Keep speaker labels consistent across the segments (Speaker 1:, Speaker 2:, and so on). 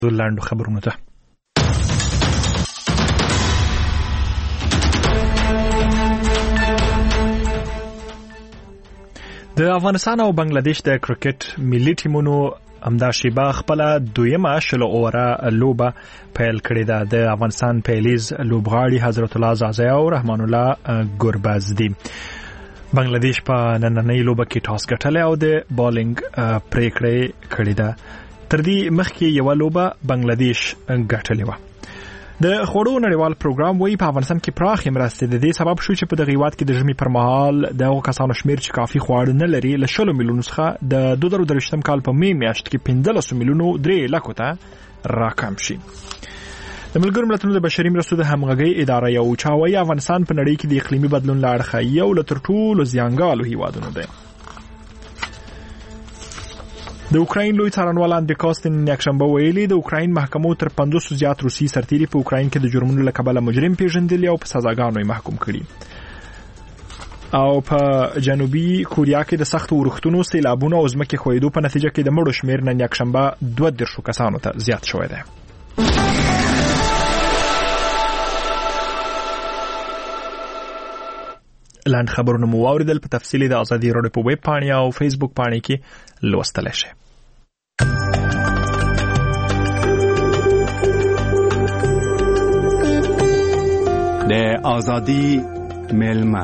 Speaker 1: لاندو خبرونه ته. د افغانستان او بنگلاديش د کرکټ ملي ټیمونو همدا شیبه خپل دویمه شل اووره لوبه پیل کړې ده. د افغانستان پیلیز لوبغاړي حضرت الله زازی او رحمان الله ګرباز دي. بنگلاديش په نننۍ لوبه کې ټاس ګټلی او د بالینګ پریکړه کړې ده. تر دې مخکې یو لوبه بنگلاديش ګټلې و. د خوړو نړیوال پروګرام وایي په افغانستان کې پراخې مرستې د دې سبب شو چې په دغه هیواد کې د ژمي پر مهال دغه کسانو شمیر چې کافي خواړه نه لري له 10 میلیونو څخه د 2023 کال په می میاشت کې 15 میلیونو 3 لکو ته راکم شي. د ملګرو ملتونو د بشري مرستو د همغږۍ اداره یو چاوي افغانستان په نړۍ کې د اقلیمي بدلون له اړخه یو له تر ټولو زیانګالو هیوادونو دی. د اوکراین لوی څارنوال اندری کاستن یکشنبه ویلي د اوکراین محکمو تر 500 زیات روسي سرتیري په اوکراین کې د جرمونو له کبله مجرم پیژندل او په سزاګانو یې محکوم کړي. او په جنوبي کوریا کې د سخت اورښتونو، سیلابونو او ځمکې ښویېدو په نتیجه کې د مړو شمیر نن یکشنبه 22 کسانو ته زیات شوی دی. لاند خبرونه مو واوریدل. په تفصیل د ازادي راډیو په ویب پاڼه او فیسبوک پاڼه کې لوستلی شئ.
Speaker 2: د ازادي میلمه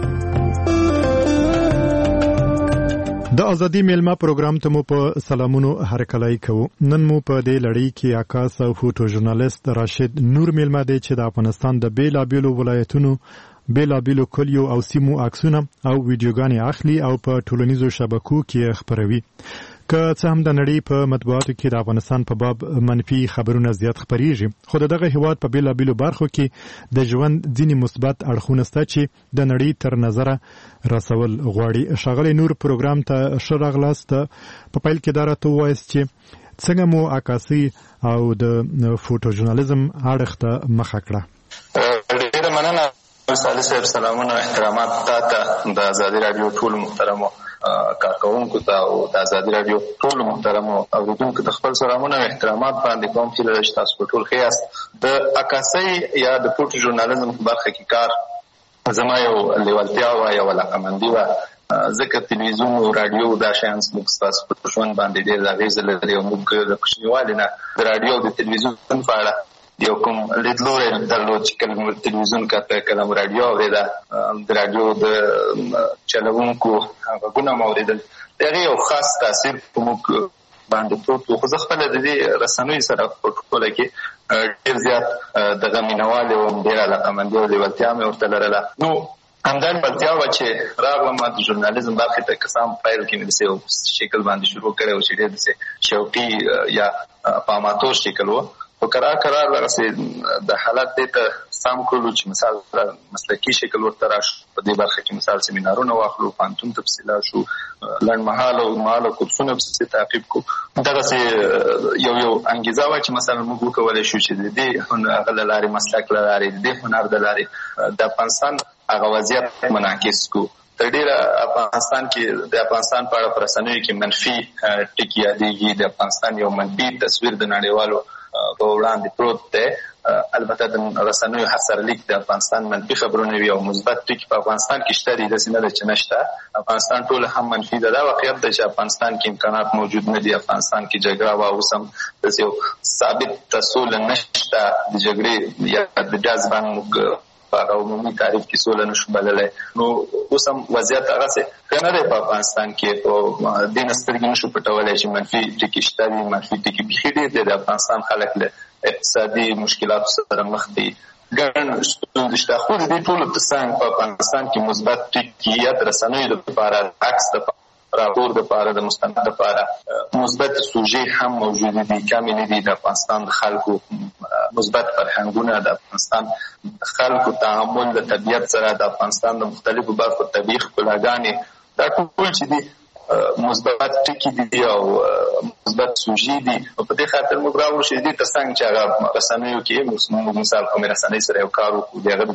Speaker 3: د ازادي میلمه پروګرام ته مو په سلامونو هرکلای کوو. نن مو په دې لړۍ کې عکاس او فوټو ژورنالیست راشد نور میلمه دی چې د افغانستان د بیلابیلو ولایتونو بیلابیلو کلیو او سیمو عکسونه او ویډیوګانې اخلي او په ټولنیزو شبکو کې خپروي. که څه هم د نړۍ په مطبوعاتو کې د افغانستان په باب منفي خبرونه زیات خپریږي، خو دغه هیواد په بیلابیلو برخو کې د ژوند ځینې مثبت اړخونه شته چې د نړۍ تر نظره رسول غواړي. ښاغلی نور پروګرام ته ښه راغلاست. په پیل کې دا راته ووایاست چې څنګه مو عکاسي او د فوټو ژورنالیزم اړخ ته مخه کړه.
Speaker 4: ډېره مننه سالي صاحب. سلامونه او احترامات تاته د ازادي راډیو ټول محترمو کارکونکو ته او د ازادي راډیو ټول محترمو اوریدونکو ته خپل سلامونه او احترامات باندې کوم چې له تاسو ټول ښه یاست. د عکاسۍ یا د فوټو ژورنالیزم په برخه کې کار زما یو لیوالتیا وه، یو علاقمندي وه، ځکه تلویزیون او راډیو دا شیان زموږ ستاسو په ژوند باندې ډېر اغېزه لري او موږ د کوچنیوالي نه د راډیو او د تلویزیون په اړه یو کوم لیدلوری درلود چې کله مو تلویزیون کاته، کله مو راډیو اورېده، د راډیو د چلوونکو غږونه مو اورېدل. د هغې یو خاص تاثیر په موږ باندې پروت و. خو زه خپله د دې رسنیو سره په ټوله کې ډېر زیات دغه مینهوالې وم، ډېر علاقمندي او لیوالتیا مې ورته لرله. نو همدا لیوالتیا وه چې راغلم د ژورنالیزم برخې ته. که څه هم پیل کې مې داسې یو شکل باندې شروع کړی و چې ډېر داسې شوقي یا په اماتور شکل و. خو کرار دغسې د حالت دې ته سم کړلو چې مثال مسلکي شکل ورته راشو. په دې برخه کې مثال سیمینارونه واخلو، پوهنتون ته پسې لاړ شو، لنډمهاله او اوږدمهاله کورسونه پسې تعقیب کړو. دغسې یو انګیزه وه چې مثلا موږ وکولی شو چې د دې هغه له لارې مسلک له لارې د دې هنر د لارې د افغانستان هغه وضعیت منعکس کړو. تر ډېره افغانستان کې د افغانستان په اړه په رسنیو کې منفي ټکي یادېږي. د افغانستان یو منفي تصویر د نړیوالو په وړاندې پروت دی. البته د رسنیو هر سرلیک د افغانستان منفي خبرونه وي او مثبت ټکي په افغانستان کې شته دي، داسې نه ده چې نشته. افغانستان ټول هم منفي ده. دا واقعیت دی چې افغانستان کې امکانات موجود نه دي. افغانستان کې جګړه وه، اوس هم داسې یو ثابت سوله نشته. د جګړې یا د ډز باندې موږ په هغه عمومي تعریف کې سوله نشو بللی. نو اوس هم وضعیت هغسې ښه نه دی په افغانستان کې. په دې نه سترګې نشو پټولی چې منفي ټکي شته دي. منفي ټکي بیخي ډېر دی. د افغانستان خلک له اقتصادي مشکلاتو سره مخ دي، ګڼ ستونزې شته. خو د دې ټولو تر څنګ په افغانستان کې مثبت ټکي یا د رسنیو دپاره، عکس دپاره، راپور دپاره، د مستند دپاره مثبت سوژې هم موجود دي، کمې نه دي. د افغانستان د خلکو مثبت فرهنګونه، د افغانستان د خلکو تعامل د طبیعت سره، د افغانستان د مختلفو برخو طبیعي ښکلاګانې، دا ټول چې دي مثبت ټکي دي او مثبت سوژې دي. په دې خاطر موږ راوړو چې دې تر څنګ چې هغه رسنیو کې موږ مثال کومې رسنۍ سره یو کار وکړو، د هغه دپاره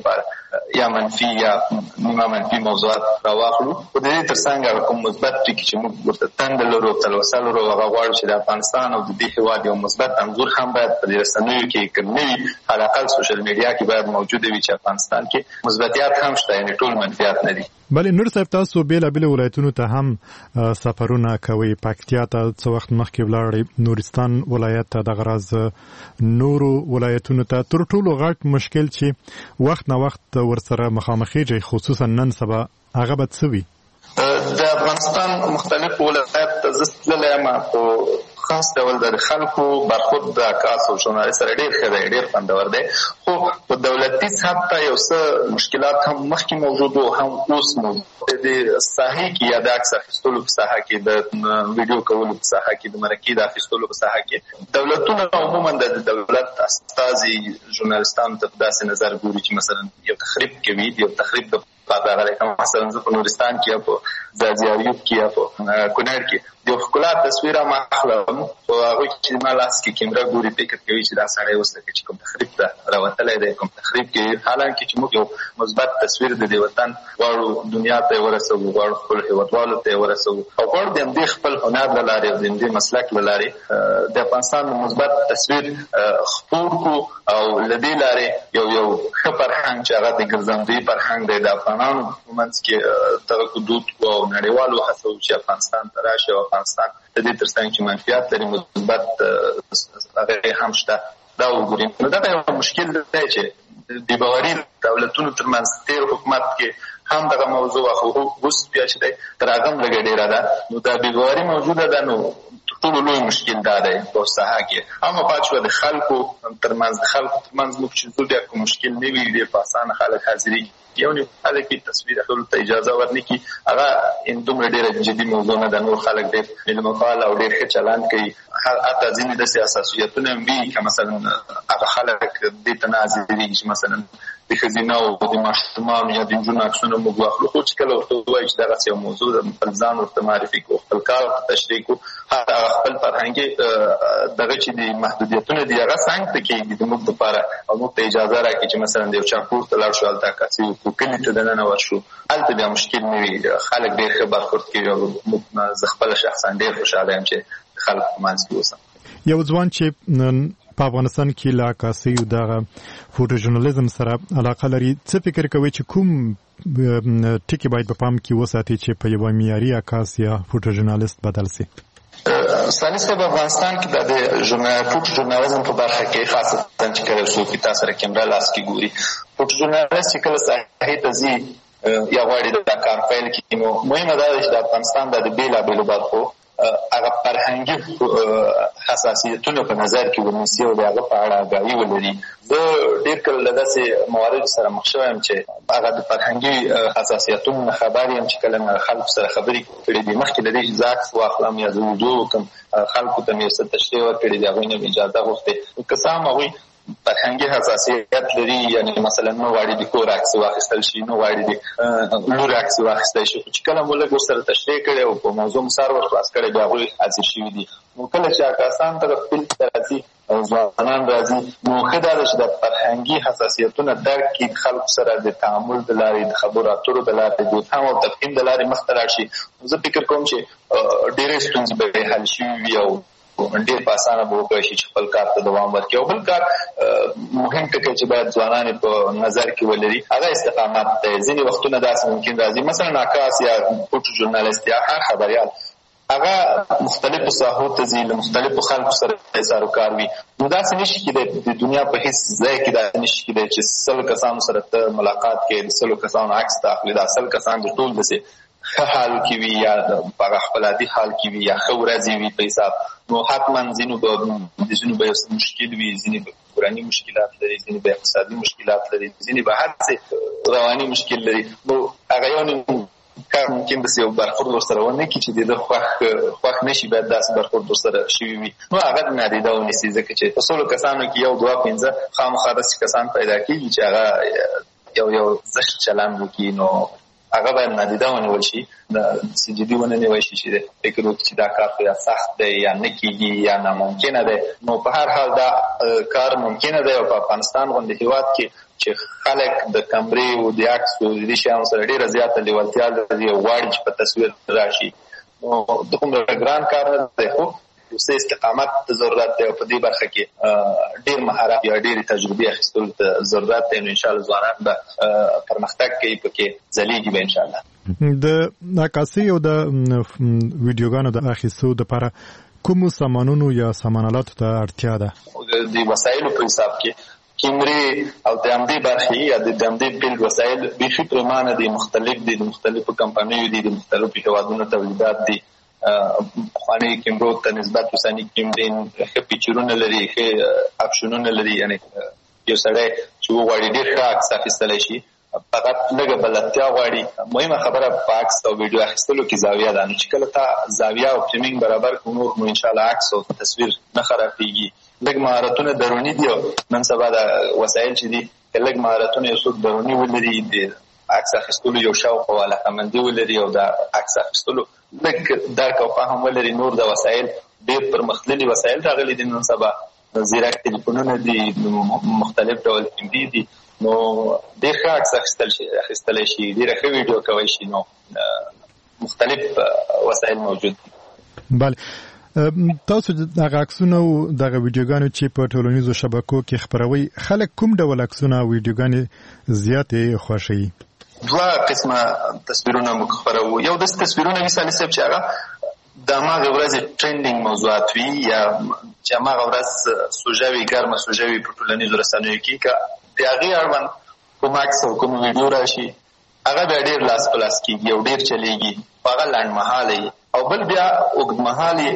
Speaker 4: یا منفي یا نیمه منفي موضوعات راواخلو. خو د دې ترڅنګ کوم مثبت ټکي چې موږ ورته تند لرو تلوسه لرو هغه غواړو چې د افغانستان او د دې هېواد یو مثبت انځور هم باید په دې رسنیو کې که نه وي حداقل سوشل میډیا کې باید موجوده وي چې افغانستان کې مثبتیات هم شته، یعنې ټول منفیات نه دي.
Speaker 3: بلې نور صاحب تاسو بېلابېلو ولایتونو ته هم سفرونه کوئ. پکتیا ته څه وخت مخکې ولاړئ، نورستان ولایت ته، دغه راز نورو ولایتونو ته. تر ټولو غټ مشکل چې وخت نه وخت ورسره مخامخېږئ خصوصا نن سبا هغه به څه وي؟
Speaker 4: د افغانستان مختلف ولایت ته زه تللی یم، خو خاص ډول د خلکو برخورد د عکاس او ژورنالیست سره ډېر ښه دی، ډېر خوندور دی. خو په دولتي سطح ته یو څه مشکلات هم مخکې موجود وو، هم اوس موجود د ساحې کې یا د عکس اخیستلو په ساحه کې، د ویډیو کولو په ساحه کې، د مرکې د اخیستلو په ساحه کې دولتونه عموما د دولت استازي ژورنالیستانو ته په داسې نظر ګوري چې مثلا یو تخریب کوي، یو تخریب د مثلا زه په نورستان کې یا په ځاځي کې یا په کونړ کې د یو ښکلا تصویر هم اخلم، خو هغوی چې ما لاس کې کیمره ګوري فکر کوي چې دا سړی اوس لکه چې کوم تخریب ته راوتلی دی، کوم تخریب کوي. حالانکه چې موږ یو مثبت تصویر د دې وطن غواړو دنیا ته یې ورسوو، غواړو خپلو هېوادوالو ته یې ورسوو او غواړو د همدې خپل هنر له لارې او د همدې مسلک له لارې د افغانستان مثبت تصویر خپور کړو او له دې لارې یو ښه فرهنګ چې هغه د ګرځندوی فرهنګ دی د افغانانو په منځ کې دغه دود کړو او نړیوالو هڅو چې افغانستان ته راشي او افغانستان د دې ترڅنګ چې منفیات لري مثبت هغه هم شته، دا وګورئ. نو دغه یو مشکل دی چې د باوري دولتونو ترمنځ تېر حکومت کې هم دغه موضوع اوس بیا چې دی تر هغه هم لږه ډېره ده. نو دا بې باوري موجوده ده، نو ټولو لوی مشکل دا دی په ساحه کې. اما پاتې شوه د خلکو ترمنځ موږ چې ځو بیا کوم مشکل نه وي، ډېر په اسانه خلک حاضرېږي. یو نیم خلک کې تصویر اخلو ته اجازه ورنه کړي، هغه دومره ډېره جدي موضوع نه ده. نور خلک ډېر مېلمهپال او ډېر ښه چلند کوي. حتی ځینې داسې اساسیتونه هم وي که مثلا هغه خلک دې ته نه حاضرېږي چې مثلا د ښځینه او د ماشومانو یا د نجونو عکسونه موږ واخلو، خو چې کله ورته ووایي چې دغسې یو موضوع ده خپل ځان ورته معرفي کړو، خپل کار ورته تشریح کړو، حتی هغه خپل فرهنګي دغه چې د محدودیتونه دي هغه څنګ ته کېږدي د موږ دپاره او موږ ته اجازه راکړي چې مثلا د یو چا کور ته لاړ شو، هلته عکاسي وکړو، کلي ته دننه ورشو، هلته بیا مشکل نه وي، خلک ډېر ښه برخورد کوي او زه خپله شخصا ډېر خوشحاله یم چې د خلکو په منځ کې اوسم.
Speaker 3: یو ځوان چې په افغانستان کې له عکاسۍ او دغه فوټو ژورنالیزم سره علاقه لري، څه فکر کوي چې کوم ټکي باید په پام کې وساتي چې په یوه معیاري عکاس یا فوټو ژورنالیست بدل شي؟
Speaker 4: سالي صاحب افغانستان کې د فوټو ژورنالیزم په برخه کې خاصتا چې کله څوک تاسو سره کیمره لاس کې ګوري، فوټو ژورنالیست چې کله ساحې ته ځي یا غواړي دا کار پیل کړي، نو مهمه دا ده چې د افغانستان د بېلابېلو برخو هغه فرهنګي حساسیتونه په نظر کې ونیسي او د هغه په اړه آګاهي ولري. زه ډېر کله له داسې مواردو سره مخ شوی یم چې هغه د فرهنګي حساسیتونو نه خبر یم چې کله مې خلکو سره خبرې کړې دي، مخکې له دې چې زه عکس واخلم یا زه ویډیو وکړم، خلکو ته مې یو څه تشریح ورکړې دي، هغوی نه مې اجازه غوښتې. که څه هم هغوی فرهنګي حساسیت لري، یعنې مثلا نه غواړي د کور عکس واخیستل شي، نه غواړي د لور عکس واخیستل شي، خو چې کله مو لږ ورسره تشریح کړی او په موضوع مو سر ورخلاص کړی بیا هغوی حاضر شوي دي. نو کله چې عکاسان ته خپل ته راځي او ځوانان راځي، نو ښه دا ده چې د فرهنګي حساسیتونه درک کړي، د خلکو سره د تعامل د لارې، د خبرو اترو د لارې، د فهم او تفهیم د لارې مخته لاړ شي. زه فکر کوم چې ډېرې ستونزې به حل شوي وي او ډېر په اسانه به وکړی شي چې خپل کار ته دوام ورکړي. او بل کار مهم ټکی چې باید ځوانان په نظر کې ولري هغه استقامت دی. ځینې وختونه داسې ممکن راځي مثلا عکاس یا فوټو ژورنالیست یا هر خبریال هغه مختلفو ساحو ته ځي، له مختلفو خلکو سره اظهار وکار وي، نو داسې نشي کېدی د دنیا په هېڅ ځای کې داسې نشي کېدی چې 100 کسانو سره ته ملاقات کوې، د 100 کسانو عکس ته اخلي، دا 100 کسان د ټول داسې ښه حال کې وي یا په هغه خپل عادي حال کې وي یا ښه ورځې وي په حساب. نو حتما ځینو به یو څه مشکل وي، ځینې به کورني مشکلات لري، ځینې به اقتصادي مشکلات لري، ځینې به هر څه رواني مشکل لري. نو هغه یو کار ممکن داسې یو برخورد ورسره ونه کړي چې د ده خوښ نه شي، باید داسې برخورد ورسره شوي وي. نو هغه نادیده ونیسي، ځکه چې په 100 کسانو کې 1 2 15 خامخا داسې کسان پیدا کېږي چې هغه یو زشت چلند وکړي، نو هغه باید نادیده ونیول شي، جدي ونه نیول شي چې فکر وکړي چې دا کار یا سخت دی یا نه کېږي یا ناممکنه دی. نو په هر حال دا کار ممکنه دی او په افغانستان غوندې هېواد کې چې خلک د کمرې او د عکس او د دې شیانو سره ډېره زیاته لیوالتیا لري او غواړي چې په تصویر راشي، نو دومره ګران کار نه دی، خو څه استقامت ته ضرورت دی او په دې برخه کې ډېر مهارت یا ډېرې تجربې اخیستلو ته ضرورت دی. نو انشاءالله ځوانان به پرمختګ کوي، پکې ځلیږي به انشاءالله.
Speaker 3: د عکاسۍ او د ویډیوګانو د اخیستو دپاره کومو سامانونو یا سامانالاتو ته اړتیا ده؟
Speaker 4: د وسایلو په حساب کې کیمرې او د همدې برخې یا د همدې بیلډ وسایل بیخي پرېمانه دي، مختلف دي، د مختلفو کمپنیو دي، د مختلفو هېوادونو تولیدات دي. پخواني کیمرو ته نسبت اوسني کیمرې ښه پیچرونه لري، ښه اپشنونه لري، یعنې یو سړی چې وغواړي ډېر ښه عکس اخیستلی شي، فقط لږه بلدتیا غواړي. مهمه خبره په عکس او ویډیو اخیستلو کې زاویه ده، نو چې کله تا زاویه او فریمینګ برابر کړو نو انشاءالله عکس او تصویر نه خرابېږي. لږ مهارتونه دروني دي او نن سبا د وسایل چې دي که لږ مهارتونه یو څوک دروني ولري، د عکس اخیستلو یو شوق او علاقه‌مندي ولري او د عکس اخیستلو لږ درک او فهم ولري، نور د وسایل ډېر پرمختللي وسایل راغلي دي نن سبا، زیرک تلیفونونه دي، مختلف ډول کیمرې دي، نو ډېر ښه عکس اخیستلی شي، ډېره ښه ویډیو کولی شي، نو مختلف وسایل موجود دي.
Speaker 3: بله، تاسو دغه عکسونه او دغه ویډیوګانې چې په ټولنیزو شبکو کې خپروي، خلک کوم ډول عکسونه او ویډیوګانې زیاتې خوښوي؟
Speaker 4: دوه قسمه تصویرونه موږ خپروو. یو داسې تصویرونه وي صالح صاحب چې هغه د هماغې ورځې ټرینډینګ موضوعات وي یا چې هماغه ورځ سوژه وي، ګرمه سوژه وي په ټولنیزو رسنیو کې، که د هغې اړوند کوم عکس او کوم ویډیو راشي هغه بیا ډېر لاس په لاس کېږي او ډېر چلېږي، هغه لنډمهاله وي. او بل بیا اوږدمهالې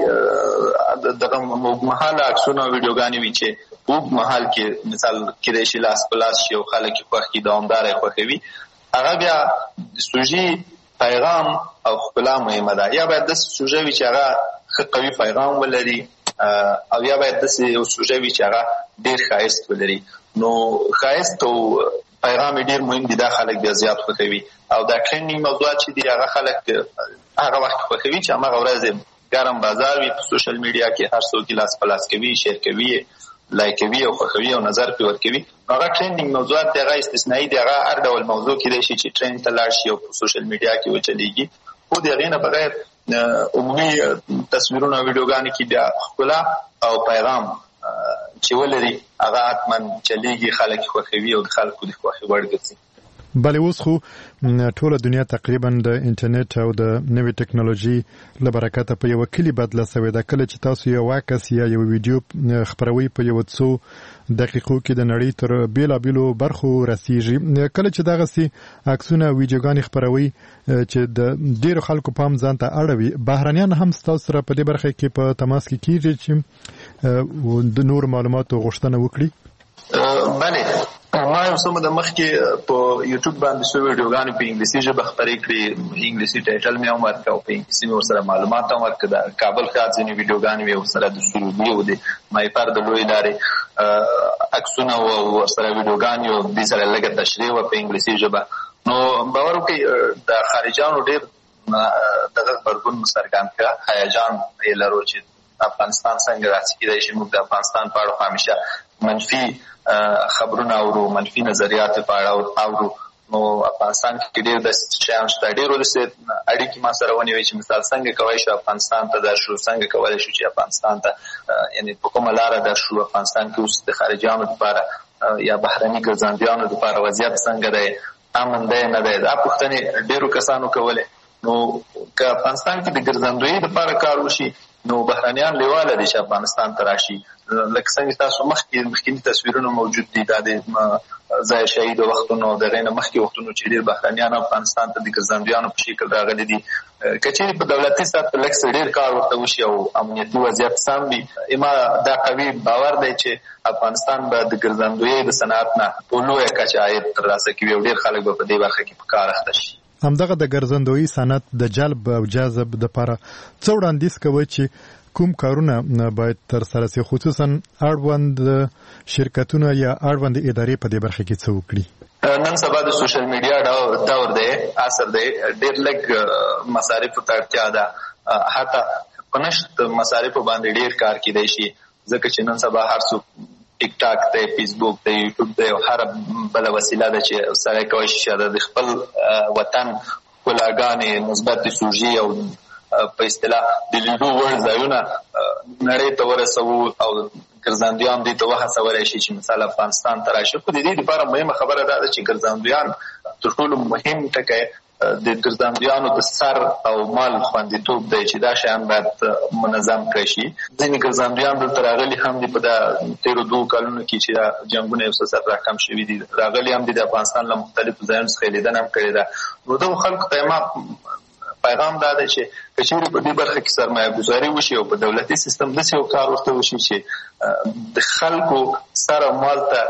Speaker 4: دغه اوږدمهاله عکسونه او ویډیوګانې وي چې اوږد مهال کې مثال کېدای شي لاس په لاس شي او خلک یې خوښ کړي، دوامداره یې خوښوي. هغه بیا د سوژې پیغام او ښکلا مهمه ده. یا باید داسې سوژه وي چې هغه ښه قوي پیغام ولري او یا باید داسې یو سوژه وي چې هغه ډېر ښایست ولري. نو ښایست او پیغام یې ډېر مهم دي، دا خلک بیا زیات خوښوي. او دا ټرینډینګ موضوعات چې دي هغه خلک هغه وخت خوښوي چې هماغه ورځ ګرم بازار وي، په سوشل میډیا کې هر څوک یې لاس په لاس کوي، شیر کوي، لایکوي او خوښوي او نظر پرې ورکوي. هغه ټرینډینګ موضوعات دي، هغه استثنایي دي، هغه هر ډول موضوع کېدای شي چې ټرینډ ته لاړ شي او په سوشل میډیا کې وچلېږي. خو د هغې نه بغیر عمومي تصویرونه او ویډیوګانې کې بیا ښکلا او پیغام چې ولري هغه حتما چلېږي، خلک یې خوښوي او د خلکو د خوښې وړ ګرځي.
Speaker 3: بله، اوس خو ټوله دنیا تقریبا د انټرنیټ او د نوې ټکنالوژي له برکته په یوه کلي بدله سوې ده. کله چې تاسو یو عکس یا یو ویډیو خپروئ په یو څو دقیقو کې د نړۍ تر بیلابیلو برخو رسیږي. کله چې دغسې عکسونه ویډیوګانې خپروئ چې د ډېرو خلکو پام ځان ته اړوي، بهرنیان هم ستاسو سره په دې برخه کې په تماس کې کېږي چې د نور معلوماتو غوښتنه وکړي؟
Speaker 4: بله، ما یو څه موده مخکې په یوټیوب باندې څو ویډیوګانې په انګلیسي ژبه خپرې کړې، انګلیسي ټایټل مې هم ورکړه او په انګلیسي مې ورسره معلومات هم ورکړه. د کابل ښار ځینې ویډیوګانې مې ورسره د سروبي او د مایپر د لویې لارې عکسونه او ورسره ویډیوګانې او دې سره لږه تشریح وه په انګلیسي ژبه. نو باور وکړئ د خارجیانو ډېر دغه غبرګون مو څرګند کړه، هیجان یې لرو چې افغانستان څنګه داسې کېدای شي. موږ د افغانستان په اړه همیشه منفي خبرونه اورو، منفي نظریات په اړه اورو. نو افغانستان کې ډېر داسې شیان شته، ډېرو داسې اړیکې ما سره ونیوې چې مثال څنګه کولی شو افغانستان ته درشو، څنګه کولی شو چې افغانستان ته یعنې په کومه لاره درشو، افغانستان کې اوس د خارجیانو لپاره یا بهرني ګرځندویانو لپاره وضعیت څنګه دی، امن دی نه دی، دا پوښتنې ډېرو کسانو کولې. نو که افغانستان کې د ګرځندویي لپاره کار وشي نو بهرنیان لیواله دي چې افغانستان ته راشي. لکه څنګه تاسو مخکیني تصویرونه موجود دي، دا د ځای شهید وختونو د هغې نه مخکې وختونو چې ډېر بهرنیان افغانستان ته د ګرځندویانو په شکل راغلي دي. که چېرې په دولتي سطح لږ څه ډېر کار ورته وشي او امنیتي وضعیت سم وي، ما دا قوي باور دی چې افغانستان به د ګرځندویۍ د صنعت نه په لویه کچه عاید ترلاسه کوي او ډېر خلک به په دې برخه کې په کار اخته شي.
Speaker 3: همدغه د ګرځندویي صنعت د جلب او جذب لپاره څه وړاندیز کوئ چې کوم کارونه باید ترسره شي، خصوصا اړوند شرکتونه یا اړوند ادارې په دې برخه کې څه وکړي؟
Speaker 4: نن سبا د سوشل میډیا دور دی، عصر دی، ډېر لږ مصارف ته اړتیا ده، حتی پنشت مصارف باندې ډېر کار کیدای شي، ځکه چې نن سبا هر څوک ټیک ټاک دی، فیسبوک دی، یوټیوب دی، هر بل وسیله ده چې سړی کولی شي د خپل وطن ښکلاګانې، مثبت سوژې او په اصطلاح د لیدو وړ ځایونه نړۍ ته ورسوو او ګرځندویان دې ته وهڅولی شي چې مثال افغانستان ته راشي. خو د دې لپاره مهمه خبره دا ده چې ګرځندویان تر ټولو مهم ټکی د ګرځندویانو د سر او مال خوندیتوب دی چې دا شیان باید منظم کړی شي. ځینې ګرځندویان دلته راغلي هم دي په د تېرو 2 کلونو کې چې دا جنګونه یو څه سر راکم شوي دي، راغلي هم دي د افغانستان له مختلفو ځایونو څخه یې لیدنه هم کړې ده. نو دغو خلکو ته ما پیغام دا دی چې که چېرې په دې برخه کې سرمایه ګذاري وشي او په دولتي سیستم داسې یو کار ورته وشي چې د خلکو سر او مال ته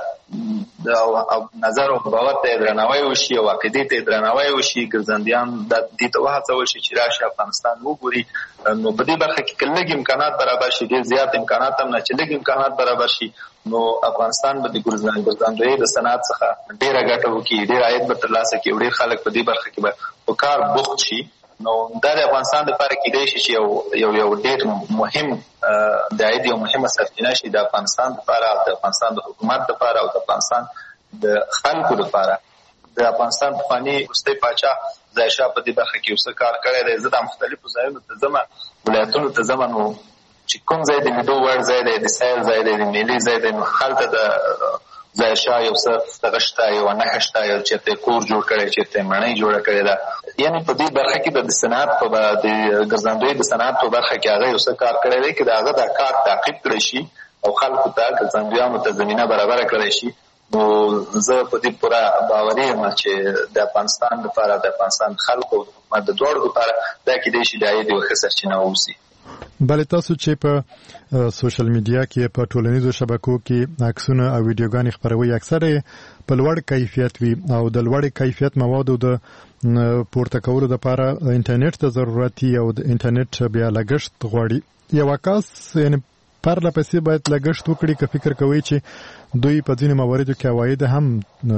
Speaker 4: او نظر او باور ته درناوی وشي او عقیدې ته درناوی وشي، ګرځندیان دې ته وهڅول شي چې راشي افغانستان وګوري. نو په دې برخه کې که لږ امکانات برابر شي، ډېر زیات امکانات هم نه، چې لږ امکانات برابر شي، نو افغانستان به د ګرځندویۍ د صنعت څخه ډېره ګټه وکړي، ډېر عاید به ترلاسه کړي او ډېر خلک په دې برخه کې به په کار بوخت شي. نو دا د افغانستان لپاره کېدای شي چې یو ډېر مهم د عاید یو مهمه سرچینه شي د افغانستان لپاره، د افغانستان د حکومت لپاره او د افغانستان د خلکو لپاره. د افغانستان پخواني وروستی پاچا ظاهرشاه په دې برخه کې یو څه کار کړی دی. زه د مختلفو ځایونو ته ځم، ولایتونو ته ځم، نو چې کوم ځای د لیدو وړ ځای دی، د سیل ځای دی، د میلې ځای دی، نو هلته د ظاهرشاه یو څه دغه شته، یو نښه شته، یو چېرته کور جوړ کړی، چېرته ماڼۍ جوړه کړې ده. یعنې په دې برخه کې د صنعت د ګرځندویۍ د صنعت په برخه کې هغه یو څه کار کړی دی چې د هغه دا کار تعقیب کړی شي او خلکو ته، ګرځندویانو ته زمینه برابره کړی شي. نو زه په دې پوره باوري یم چې د افغانستان لپاره، د افغانستان خلکو او حکومت د دواړو لپاره دا کېدای شي د عاید یوه ښه سرچینه واوسي.
Speaker 3: بلې تاسو چې په سوشل میډیا کې په ټولنیزو شبکو کې عکسونه او ویډیوګانې خپروي، اکثره په لوړ کیفیت وي او د لوړ کیفیت موادو د پورته کولو لپاره انټرنیټ ته ضرورت او د انټرنیټ بیا لګښت غواړي. یو عکاس یعنی پرله پسې باید لګښت وکړي که فکر کوي چې دوی په ځینو مواردو کې عواید هم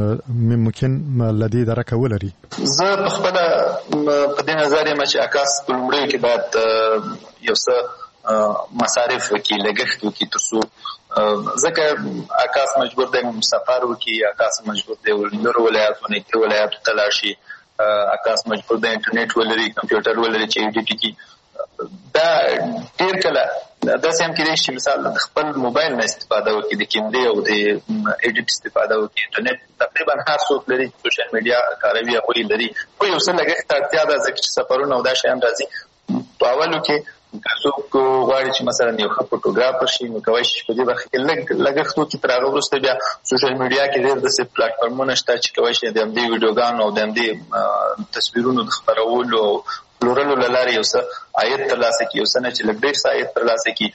Speaker 3: ممکن له دې درکه ولري.
Speaker 4: زه په خپله په دې نظر یم چې عکاس په لومړیو کې باید یو څه مصارف وکړي، لګښت وکړي، تر څو ځکه عکاس مجبور دی سفر وکړي، عکاس مجبور دی لرو ولایاتو نږدې ولایاتو ته لاړ شي، عکاس مجبور دی انټرنیټ ولري، کمپیوټر ولري چې ایډیټ کړي. دا ډېر کله داسې هم کېدای شي مثال د خپل موبایل نه استفاده وکړي، د کیمرې او د ایډیټ استفاده وکړي. انټرنیټ تقریبا هر څوک لري، سوشل میډیا کاروي، هغوی لري، خو یو څه لګښت ته اړتیا ده ځکه چې سفرونه او دا شیان راځي. په اولو کې که څوک غواړي چې مثلا یو ښه فوټوګرافر شي، نو کولی شي په دې برخه کې لږ لګښت وکړي. تر هغه وروسته بیا سوشل میډیا کې ډېر داسې پلاټفارمونه شته چې کولی شي د همدې ویډیوګانو او د همدې تصویرونو د خپرولو او پلورلو له لارې یو څه عاید ترلاسه کړي، یو څه نه چې لږ ډېر څه عاید ترلاسه کړي،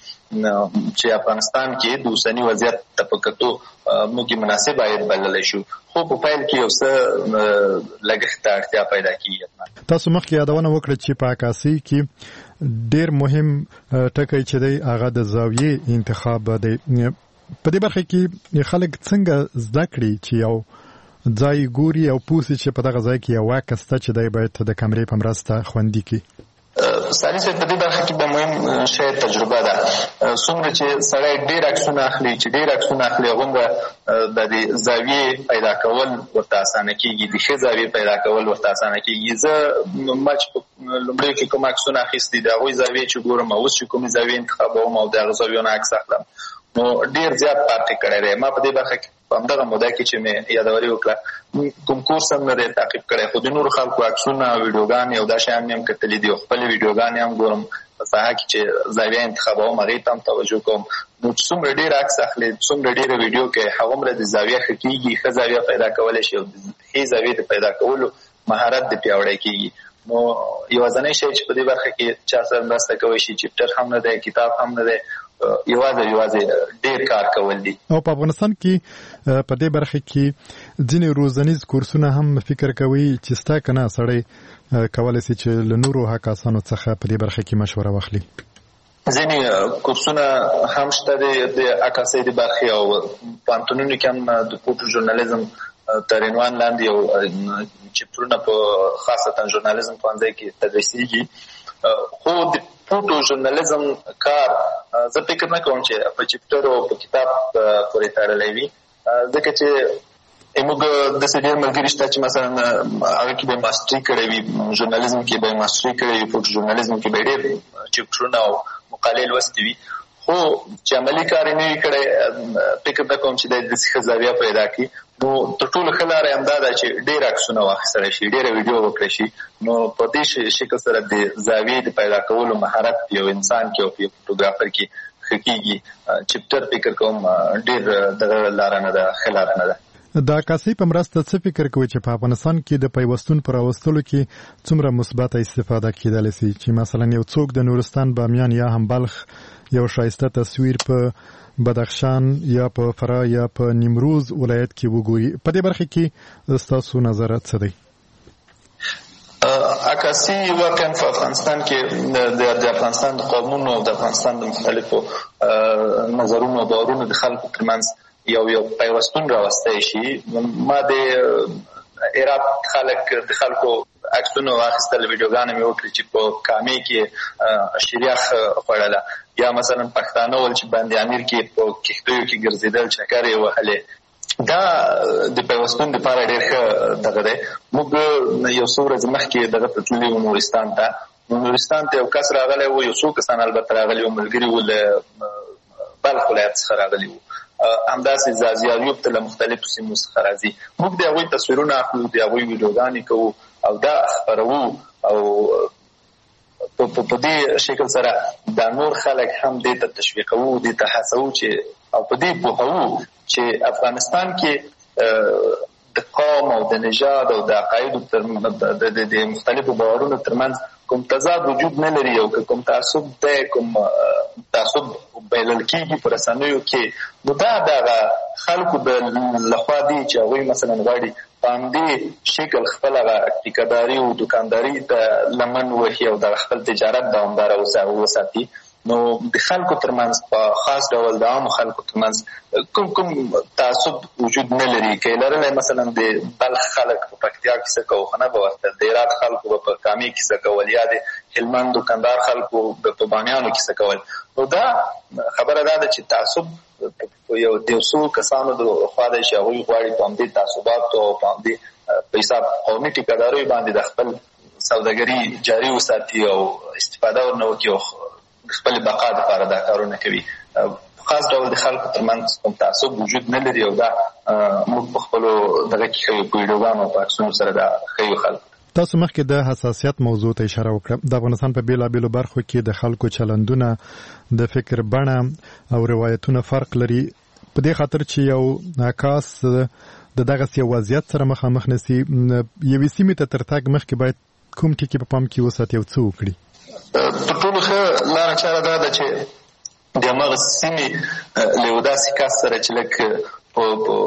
Speaker 4: چې افغانستان کې د اوسني وضعیت ته په کتو موږ مناسب عاید بللی شو، خو په پیل کې یو څه لګښت ته اړتیا پیدا کېږي.
Speaker 3: تاسو مخکې یادونه وکړه چې په عکاسۍ کې ډېر مهم ټکی چې دی هغه د زاویې انتخاب دی. په دې برخه کې خلک څنګه زده کړي چې یو ځای ګوري او پوسي چې په دغه ځای کې یو عکس ته چې دی باید د کیمرې په مرسته خوندي کړي؟
Speaker 4: سالي صاحب، په دې برخه کې به مهم شی تجربه ده. څومره چې سړی ډېر عکسونه اخلي، چې ډېر عکسونه اخلي، هغومره د دې زاویې پیدا کول ورته اسانه کېږي، د ښې زاویې پیدا کول ورته اسانه کېږي. زه ما چې په لومړیو کې کوم عکسونه اخیستي، د هغوی زاویې چې ګورم، اوس چې کومې زاویې انتخابوم او د هغه زاویو نه عکس اخلم، نو ډېر زیات پاتې کړی دی. ما په دې برخه کې په همدغه موده کې چې مې یادوري وکړه کوم کورس هم نه دی تعقیب کړی، خو د نورو خلکو عکسونه، ویډیوګانې او دا شیان مې هم کتلي دي او خپلې ویډیوګانې هم ګورم. په ساحه کې چې زاویه انتخابوم هغې ته هم توجه کوم. نو چې څومره ډېر عکس اخلي، څومره ډېره ویډیو کوي، هغومره د زاویه ښه کېږي، ښه زاویه پیدا کولی شي او د ښې زاویې د پیدا کولو مهارت د پیاوړی کېږي. نو یوازینی شی چې په دې برخه کې چا سره مرسته کولی شي، چپټر هم نه دی، کتاب هم نه دی، یوازې ډېر کار کول دي.
Speaker 3: او په افغانستان کې په دې برخه کې ځینې روزنیز کورسونه هم فکر کوي چې ستا که نه سړی کولی شي چې له نورو عکاسانو څخه په دې برخه کې مشوره واخلي؟
Speaker 4: ځینې کورسونه هم شته د عکاسۍ د برخې او پوهنتونونو کې هم د فوټو ژورنالیزم تر عنوان لاندې یو چپټرونه په خاصتا ژورنالیزم پوهنځي کې تدریسېږي. خو د فوټو ژورنالیزم کار زه فکر نه کوم چې په چپټر او په کتاب پورې تړلی وي، ځکه چې موږ داسې ډېر ملګري شته چې مثلا هغه کې به یې ماسټري کړی وي، ژورنالیزم کې به یې ماسټري کړی وي، فوټو ژورنالیزم کې به یې ډېر چپټرونه او مقالې لوستې وي، خو چې عملي کار یې نه وي کړی، فکر نه کوم چې د داسې ښه زاویه پیدا کړي. نو تر ټولو ښه لاره همدا ده چې ډېر عکسونه واخیستلی شي، ډېره ویډیو وکړی شي. نو په دې شکل سره د زاویې د پیدا کولو مهارت په یو انسان کې او په یو فوټوګرافر کې ښه کېږي. چپټر فکر کوم ډېر دغه لاره نه ده، ښه لاره نه ده.
Speaker 3: د عکاسۍ په مرسته څه فکر کوئ چې په افغانستان کې د پیوستون پر راوستلو کې څومره مثبته استفاده کېدلی سي، چې مثلا یو څوک د نورستان، بامیان یا هم بلخ یو ښایسته تصویر په بدخشان یا په فراه یا په نیمروز ولایت کې وګوري؟ په دې برخه کې ستاسو نظرات څه دی؟
Speaker 4: عکاسي واقعا په افغانستان کې د افغانستان د قومونو او د افغانستان د مختلفو نظرونو او باورونو د خلکو ترمنځ یو پیوستون راوستی شي. ما د هرات د خلکو عکسونه واخیستل، ویډیوګانې مې وکړې چې په کامې کې شیریخ خوړله، یا مثلا پښتانه ول چې باندې امیر کې په کښتیو کې ګرځېدل، چکر یې وهلې. دا د پیوستون لپاره ډېر ښه دغه دی. موږ یو څو ورځې مخکې دغه ته تللي وو نورستان ته. نورستان ته یو کس راغلی و، یو څو کسان البته راغلي وو، ملګري وو له بلخ ولایت څخه راغلي وو، همداسې زازیاریوب ته له مختلفو سیمو څخه راځي. موږ د هغوی تصویرونه اخلو، د هغوی ویډیوګانې کوو او دا خپروو، او په دې شکل سره دا نور خلک هم دې ته تشویقوو، دې ته هڅوو چې او په دې پوهوو چې افغانستان کې د قوم او د نژاد او د عقایدو د مختلفو باورونو ترمنځ کوم تضاد وجود نه لري، او که کوم تعصب دی، کوم تعصب بلل کېږي په رسنیو کې، نو دا دغه خلکو د لخوا دی چې هغوی مثلا غواړي په همدې شکل خپل هغه ټیکهداري او دوکانداري ته لمن وهي او د خپل تجارت دوامداره وساتي. نو د خلکو ترمنځ په خاص ډول د عامو خلکو ترمنځ کوم تعصب وجود نه لري. که یې لرلی مثلا د بلخ خلک په پکتیا کې څه کوو، خو نه به ورتل، د هرات خلکو به په کامې کې څه کول، یا د هلمند و کندهار خلکو به په بامیانو کې څه کول. نو دا خبره دا ده چې تعصب یو د یو څو کسانو د خوا دی چې هغوی غواړي په همدې تعصباتو او په همدې په حساب قومي ټیکهداریو باندې د خپل سوداګري جاري وساتي او استفاده ورنه وکړي او خپل بقا لپاره دا کارونه کوي. خاص ډول د خلکو ترمنځ کوم تعصب وجود نه لري، او دا موږ په خپلو دغه کې ښیو، په ویډیوګانو او په عکسونو سره دا ښیو خلکو.
Speaker 3: تاسو مخکې د حساسیت موضوع ته اشاره وکړه. د افغانستان په بیلابیلو برخو کې د خلکو چلندونه، د فکر بڼه او روایتونه فرق لري. په دې خاطر چې یو عکاس د دغسې یو وضعیت سره مخامخ نسي، یوې سیمې ته تر تګ مخکې باید کوم ټکي په پام کې وساتي او څه وکړي؟
Speaker 4: تر ټولو ښه لاره چاره دا ده چې د هماغه سیمې له یو داسې کس سره چې لږ په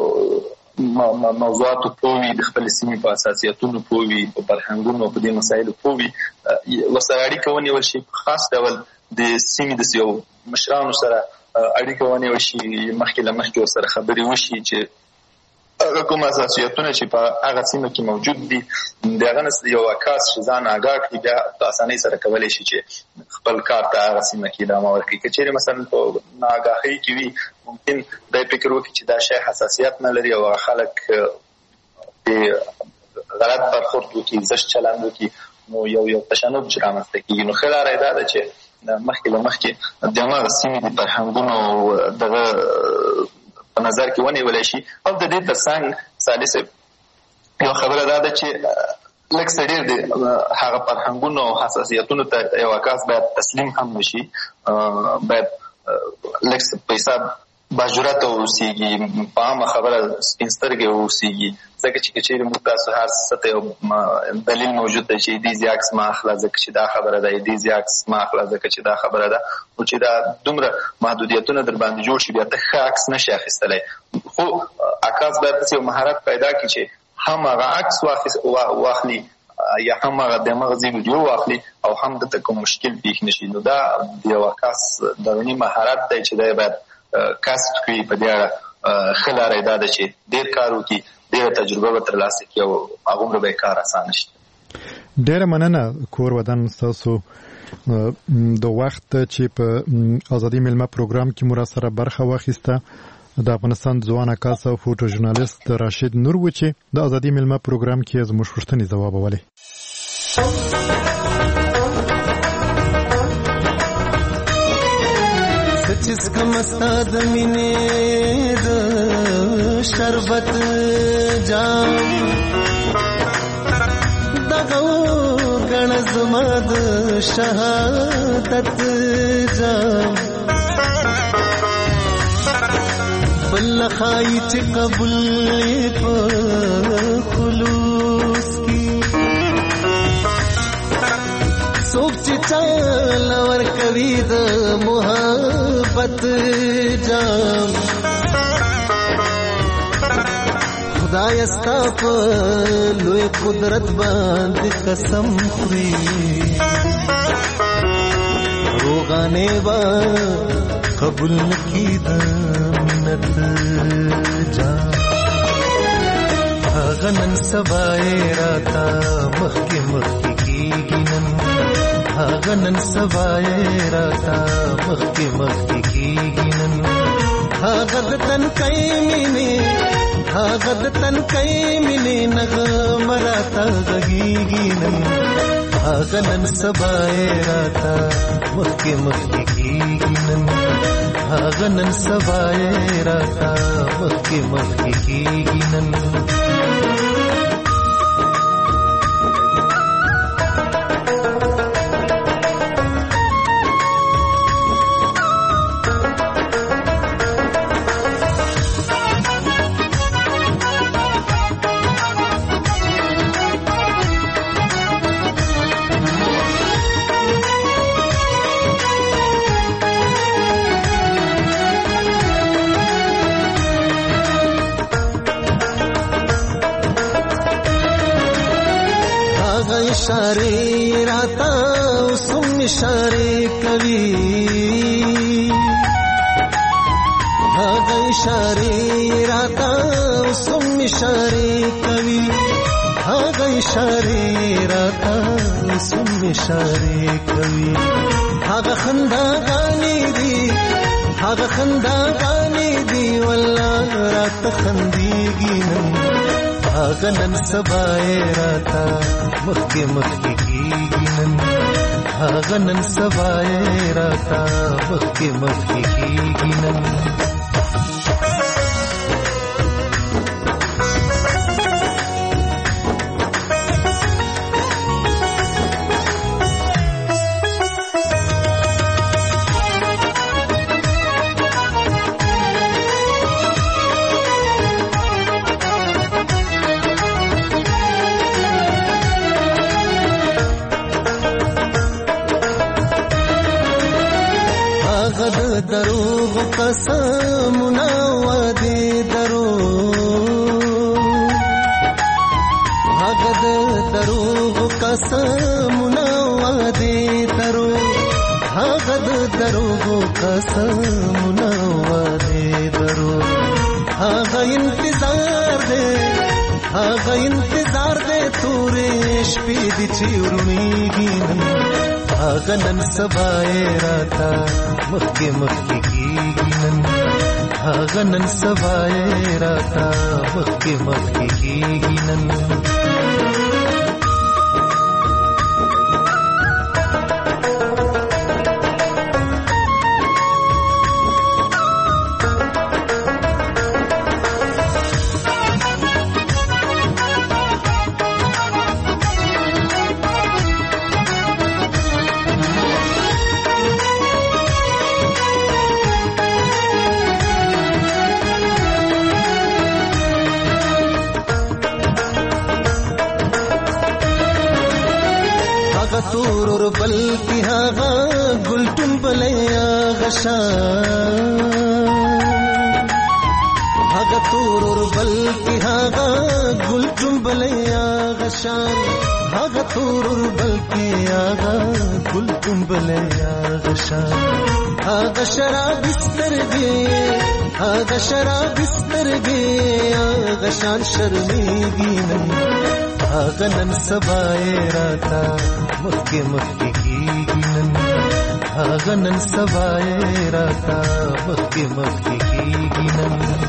Speaker 4: موضوعاتو پوه وي، د خپلې سیمې په اساسیتونو پوه وي، په فرهنګونو په دې مسایلو پوه وي، ورسره اړیکه ونیول شي. په خاص ډول د سیمې د یو مشرانو سره اړیکه ونیول شي، مخکې له مخکې ورسره خبرې وشي چې هغه کوم اساسیتونه چې په هغه سیمه کې موجود دي د هغه نه یو عکاس چې ځان آګاه کړي، بیا په اسانۍ سره کولی شي چې خپل کار ته هغه سیمه کې ادامه ورکړي. که چېرې مثلا په ناآګاهۍ کې وي، ممکن دا فکر وکړي چې دا شی حساسیت نه لري او خلک غلط برخورد وکړي، زشت چلند وکړي، نو یو تشنج رامنځته کېږي. نو ښه لاره یې دا ده چې مخکې له مخکې د هماغه سیمې د فرهنګونو دغه په نظر کې ونیولی شي. او د دې ترڅنګ ثالث یو خبره دا ده چې لږ څه ډېر د هغه فرهنګونو او حساسیتونو ته یو عکاس باید تسلیم هم نشي، باید لږ څه په حساب باجرته واوسېږي، په عامه خبره سپین سترګې واوسېږي، ځکه چې که چېرې موږ تاسو هر څه ته یو دلیل موجود دی چې ایدیزي عکس مه اخله ځکه چې دا خبره ده، ایدیزي عکس مه اخله ځکه چې دا خبره ده، خو چې دا دومره محدودیتونه در باندې جوړ شي بیا ته ښه عکس نشي اخیستلی. خو عکاس باید داسې یو مهارت پیدا کړي چې هم هغه عکس واخلي یا هم هغه د مغزي ویډیو واخلي او هم دته کوم مشکل پیښ نشي. نو دا د یو عکاس دغني مهارت دی چې دی باید کسب کړي، په دې اړه ښه لاره دا ده چې ډېر کار وکړي، ډېره تجربه به ترلاسه کړي او هغومره به یې کار اسانه شي.
Speaker 3: ډېره مننه کور ودان ستاسو د وخت چې په ازادي میلمه پروګرام کې مو راسره برخه واخیسته. د افغانستان ځوان عکاس او فوټو ژورنالیست راشد نور و چې د ازادي میلمه پروګرام کې زموږ پوښتنې ځوابولې.
Speaker 5: سچس کم استاد مینه د شربت جام دغه غن زما د شهادت جام بل خای چې قبول په خلوص کی سوچ چل ور کوي د محبت جام خدای استا په لوی قدرت باندې قسم خوري روغانه وا قبول کی د منت جام غنن سبای راتا مخکی مخکی کیږي نن غنن سبای راتا مخکی مخکی کیږي نن غد تن کای مینه غد تن کای مینه نغم راتا غږیږي نن غنن سبای راتا مخکی مخکی کیږي نن غنن سبای راتا مخکی مخکی کیږي نن इशारे राता सुन इशारे कवि हाँ इशारे राता सुन इशारे कवि हाँ इशारे राता सुन इशारे कवि हाँ खंदा गानी दी हाँ खंदा गानी दी वल्ला रात खंदीगी नन सबाए राता मक्के मक्के की नन गनन सबाए राता मक्के मक्के की नन दरोग कसम नवादे भगद दरोग कसम नवादे भगद दरोग कसम नवादे हाँ इंतजार दे तूरे स्पीद चिरुणीगी गनन सबाए राता मक्के मक्के की नन गनन सबाए राता मक्के मक्के की नन तोर बल्कि हागा गुलटुम बलया गशान हागा तोर बल्कि हागा गुलटुम बलया गशान हागा तोर बल्कि हागा गुलटुम बलया गशान हागा शराब बिस्तर दे هغه شراب سترګې هغه شان شرمېږي نن هغه نن سبا یې راته مخکې مخکې کېږي نن هغه نن سبا یې راته مخکې مخکې کېږي نن